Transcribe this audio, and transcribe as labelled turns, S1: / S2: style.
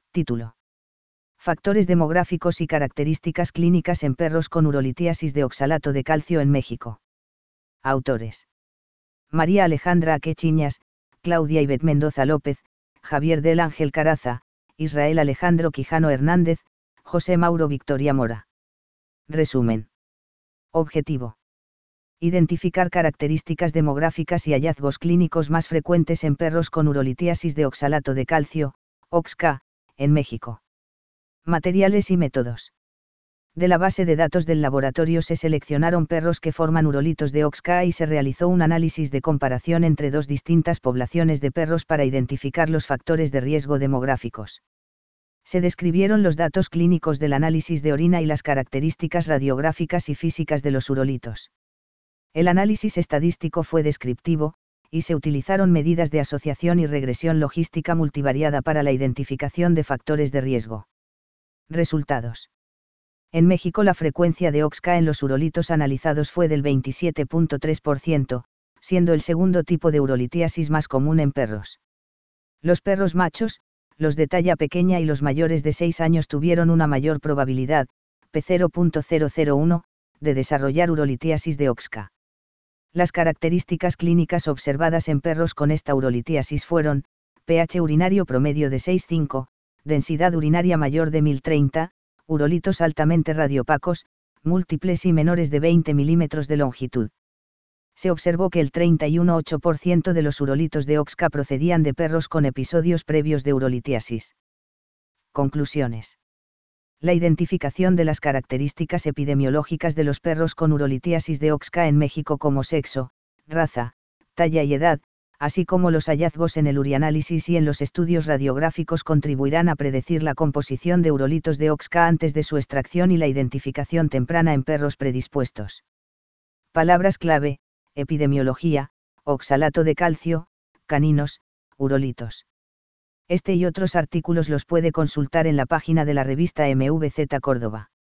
S1: Título. Factores demográficos y características clínicas en perros con urolitiasis de oxalato de calcio en México. Autores. María Alejandra Aquechiñas, Claudia Ivette Mendoza López, Javier del Ángel Caraza, Israel Alejandro Quijano Hernández, José Mauro Victoria Mora. Resumen. Objetivo. Identificar características demográficas y hallazgos clínicos más frecuentes en perros con urolitiasis de oxalato de calcio, OXCA, en México. Materiales y métodos. De la base de datos del laboratorio se seleccionaron perros que forman urolitos de OXCA y se realizó un análisis de comparación entre dos distintas poblaciones de perros para identificar los factores de riesgo demográficos. Se describieron los datos clínicos del análisis de orina y las características radiográficas y físicas de los urolitos. El análisis estadístico fue descriptivo, y se utilizaron medidas de asociación y regresión logística multivariada para la identificación de factores de riesgo. Resultados. En México la frecuencia de OXCA en los urolitos analizados fue del 27.3%, siendo el segundo tipo de urolitiasis más común en perros. Los perros machos, los de talla pequeña y los mayores de 6 años tuvieron una mayor probabilidad, P0.001, de desarrollar urolitiasis de OXCA. Las características clínicas observadas en perros con esta urolitiasis fueron, pH urinario promedio de 6,5, densidad urinaria mayor de 1030, urolitos altamente radiopacos, múltiples y menores de 20 milímetros de longitud. Se observó que el 31,8% de los urolitos de OXCA procedían de perros con episodios previos de urolitiasis. Conclusiones. La identificación de las características epidemiológicas de los perros con urolitiasis de OXCA en México como sexo, raza, talla y edad, así como los hallazgos en el urianálisis y en los estudios radiográficos contribuirán a predecir la composición de urolitos de OXCA antes de su extracción y la identificación temprana en perros predispuestos. Palabras clave: epidemiología, oxalato de calcio, caninos, urolitos. Este y otros artículos los puede consultar en la página de la revista MVZ Córdoba.